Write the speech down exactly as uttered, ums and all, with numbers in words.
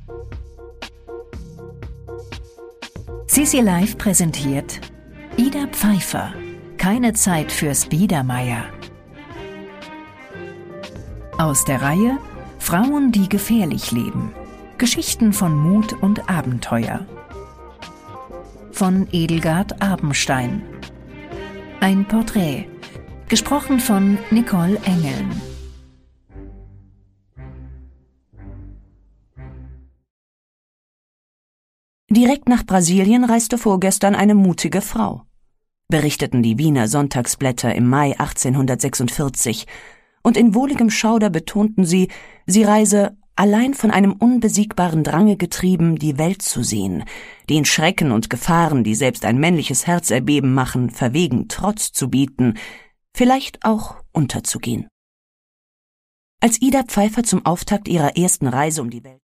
Sisi Live präsentiert Ida Pfeiffer. Keine Zeit fürs Biedermeier. Aus der Reihe Frauen, die gefährlich leben. Geschichten von Mut und Abenteuer. Von Edelgard Abenstein. Ein Porträt. Gesprochen von Nicole Engeln. Direkt nach Brasilien reiste vorgestern eine mutige Frau, berichteten die Wiener Sonntagsblätter im Mai achtzehnhundertsechsundvierzig, und in wohligem Schauder betonten sie, sie reise allein von einem unbesiegbaren Drange getrieben, die Welt zu sehen, den Schrecken und Gefahren, die selbst ein männliches Herz erbeben machen, verwegen Trotz zu bieten, vielleicht auch unterzugehen. Als Ida Pfeiffer zum Auftakt ihrer ersten Reise um die Welt